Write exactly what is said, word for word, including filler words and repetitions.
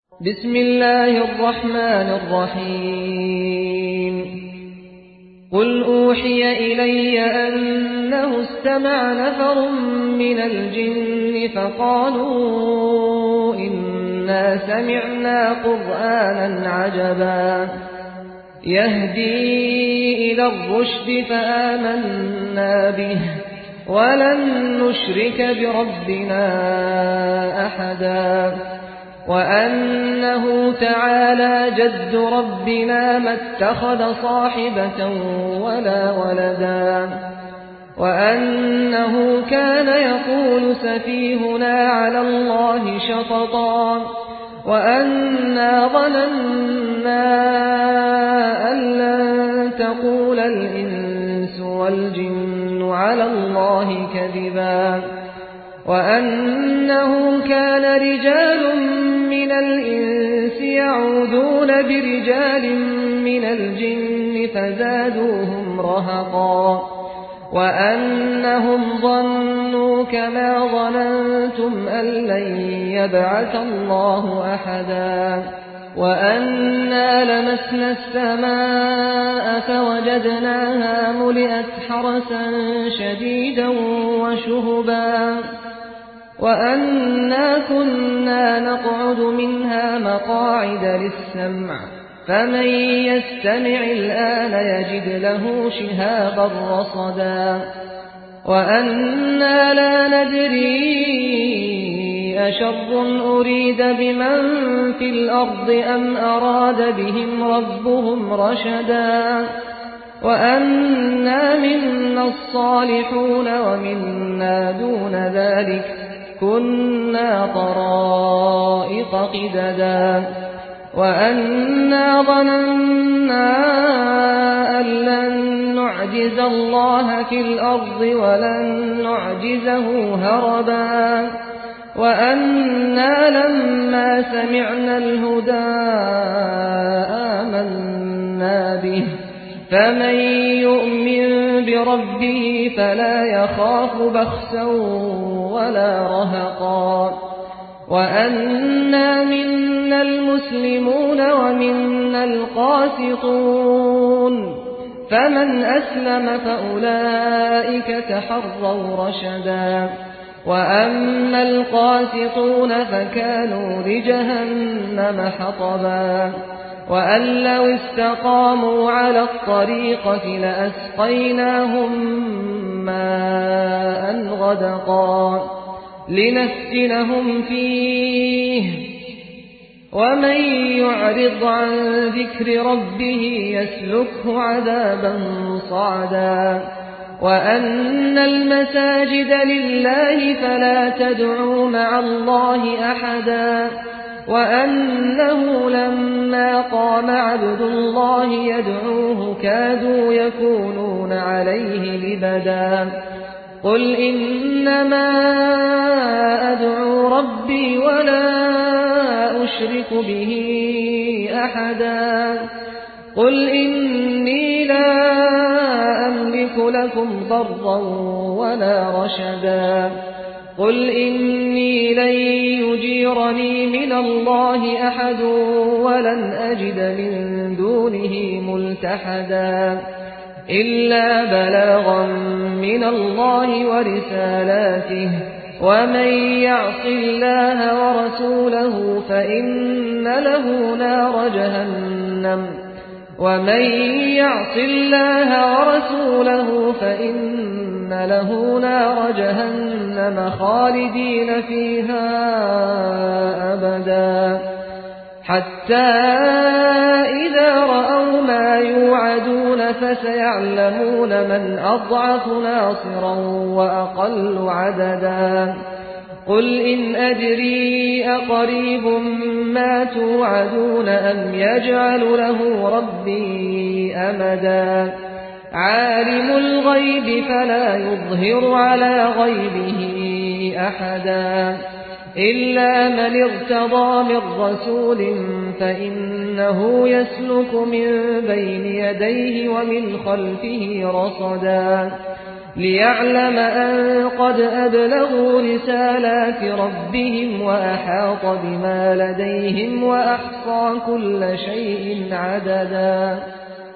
بسم الله الرحمن الرحيم قل أوحي إلي أنه استمع نفر من الجن فقالوا إنا سمعنا قرآنا عجبا يهدي إلى الرشد فآمنا به ولن نشرك بربنا أحدا وأنه تعالى جد ربنا ما اتخذ صاحبة ولا ولدا وأنه كان يقول سفيهنا على الله شططا وأنا ظننا أن لن تقول الإنس والجن على الله كذبا وأنه كان رجال من الإنس يعوذون برجال من الجن فزادوهم رهقا وأنهم ظنوا كما ظننتم أن لن يبعث الله أحدا وأنا لمسنا السماء فوجدناها ملئت حرسا شديدا وشهبا وأنا كنا نقعد منها مقاعد للسمع فمن يستمع الآن يجد له شهابا رصدا وأنا لا ندري أشر أريد بمن في الأرض أم أراد بهم ربهم رشدا وأنا منا الصالحون ومنا دون ذلك كنا طرائق قددا وأنا ظننا أن لن نعجز الله في الأرض ولن نعجزه هربا وأنا لما سمعنا الهدى آمنا به فمن يؤمن بربه فلا يخاف بخسا ولا رهقا وأنا منا المسلمون ومنا القاسطون فمن أسلم فأولئك تحروا رشدا وأما القاسطون فكانوا لجهنم حطبا وأن لو استقاموا على الطريقة لأسقيناهم ماء غدقا لنفتنهم فيه ومن يعرض عن ذكر ربه يسلكه عذابا صعدا وأن المساجد لله فلا تدعوا مع الله أحدا وأنه لما قام عبد الله يدعوه كادوا يكونون عليه لبدا قل إنما أدعو ربي ولا أشرك به أحدا قل إني لا أملك لكم ضرا ولا رشدا قل إني لن يجيرني من الله أحد ولن أجد من دونه ملتحدا إلا بلاغا من الله ورسالاته ومن يعص الله ورسوله فإن له نار جهنم ومن يعص الله ورسوله فإن له نار جهنم خالدين فيها أبدا حتى إذا رأوا ما يوعدون فسيعلمون من أضعف ناصرا وأقل عددا قل إن أدري أقريب ما توعدون أم يجعل له ربي أمدا عالم الغيب فلا يظهر على غيبه أحدا إلا من ارتضى من رسول فإنه يسلك من بين يديه ومن خلفه رصدا ليعلم أن قد أبلغوا رسالات ربهم وأحاط بما لديهم وأحصى كل شيء عددا